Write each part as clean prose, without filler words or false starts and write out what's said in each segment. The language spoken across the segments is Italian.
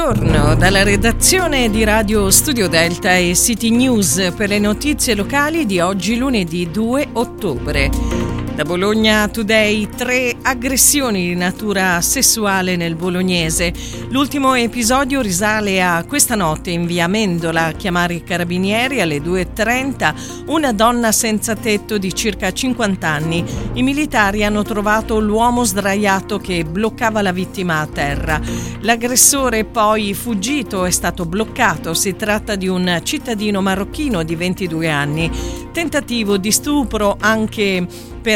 Buongiorno dalla redazione di Radio Studio Delta e City News per le notizie locali di oggi lunedì 2 ottobre. Da Bologna Today, 3 aggressioni di natura sessuale nel bolognese. L'ultimo episodio risale a questa notte in via Amendola. A chiamare i carabinieri alle 2:30 una donna senza tetto di circa 50 anni. I militari hanno trovato l'uomo sdraiato che bloccava la vittima a terra. L'aggressore poi fuggito è stato bloccato. Si tratta di un cittadino marocchino di 22 anni. Tentativo di stupro anche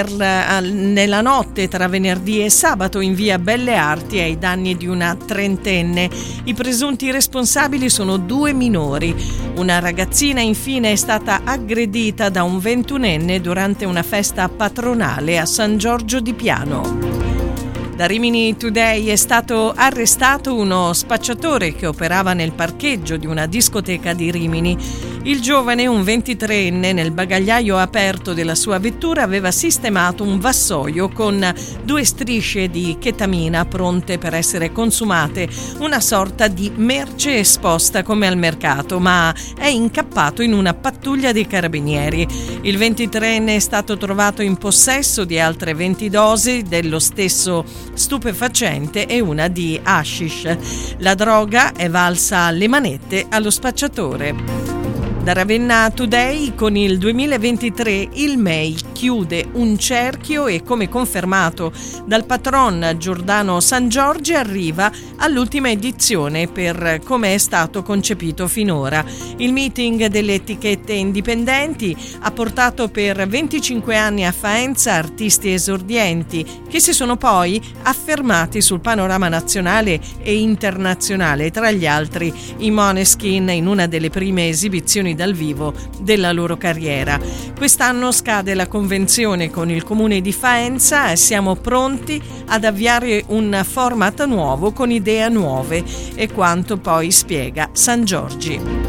nella notte tra venerdì e sabato in via Belle Arti ai danni di una trentenne. I presunti responsabili sono 2 minori. Una ragazzina infine è stata aggredita da un 21enne durante una festa patronale a San Giorgio di Piano. Da Rimini Today è stato arrestato uno spacciatore che operava nel parcheggio di una discoteca di Rimini. Il giovane, un 23enne, nel bagagliaio aperto della sua vettura aveva sistemato un vassoio con 2 strisce di chetamina pronte per essere consumate, una sorta di merce esposta come al mercato, ma è incappato in una pattuglia dei carabinieri. Il 23enne è stato trovato in possesso di altre 20 dosi dello stesso stupefacente e una di hashish. La droga è valsa alle manette allo spacciatore. Da Ravenna Today, con il 2023 il MEI chiude un cerchio e, come confermato dal patron Giordano Sangiorgi, arriva all'ultima edizione per come è stato concepito finora. Il meeting delle etichette indipendenti ha portato per 25 anni a Faenza artisti esordienti che si sono poi affermati sul panorama nazionale e internazionale, tra gli altri i Måneskin in una delle prime esibizioni dal vivo della loro carriera. Quest'anno scade la convenzione con il comune di Faenza e siamo pronti ad avviare un format nuovo con idee nuove, e quanto poi spiega Sangiorgi.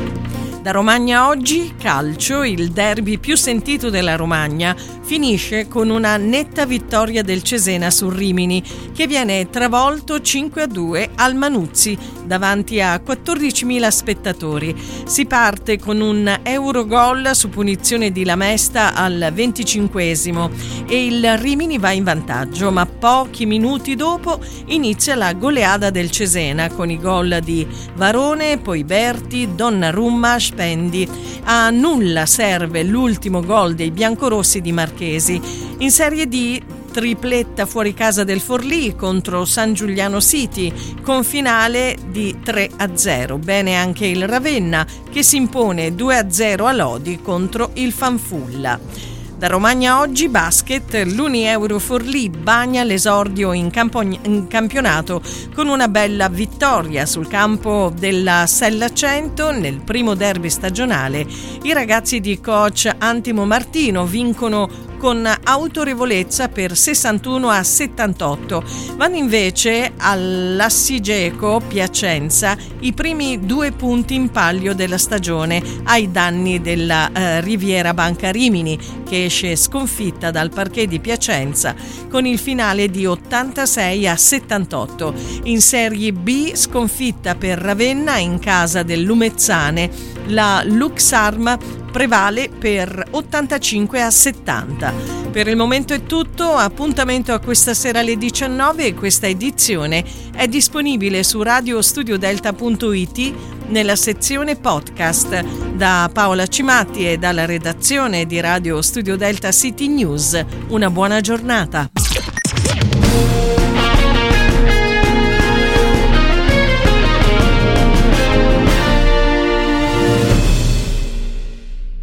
Da Romagna oggi, calcio, il derby più sentito della Romagna finisce con una netta vittoria del Cesena sul Rimini, che viene travolto 5-2 al Manuzzi davanti a 14.000 spettatori. Si parte con un Eurogol su punizione di Lamesta al 25esimo e il Rimini va in vantaggio, ma pochi minuti dopo inizia la goleada del Cesena con i gol di Varone, poi Berti, Donnarumma, Spendi. A nulla serve l'ultimo gol dei biancorossi di Marchesi. In Serie D, tripletta fuori casa del Forlì contro San Giuliano City, con finale di 3-0. Bene anche il Ravenna, che si impone 2-0 a Lodi contro il Fanfulla. Da Romagna oggi basket, l'Unieuro Forlì bagna l'esordio in campionato con una bella vittoria sul campo della Sella 100 nel primo derby stagionale. I ragazzi di coach Antimo Martino vincono con autorevolezza per 61-78. Vanno invece all'Assigeco Piacenza i primi 2 punti in palio della stagione ai danni della Riviera Banca Rimini, che esce sconfitta dal parquet di Piacenza con il finale di 86-78. In Serie B, sconfitta per Ravenna in casa del Lumezzane. La Luxarm prevale per 85-70. Per il momento è tutto, appuntamento a questa sera alle 19 e questa edizione è disponibile su radiostudiodelta.it nella sezione podcast. Da Paola Cimatti e dalla redazione di Radio Studio Delta City News, una buona giornata.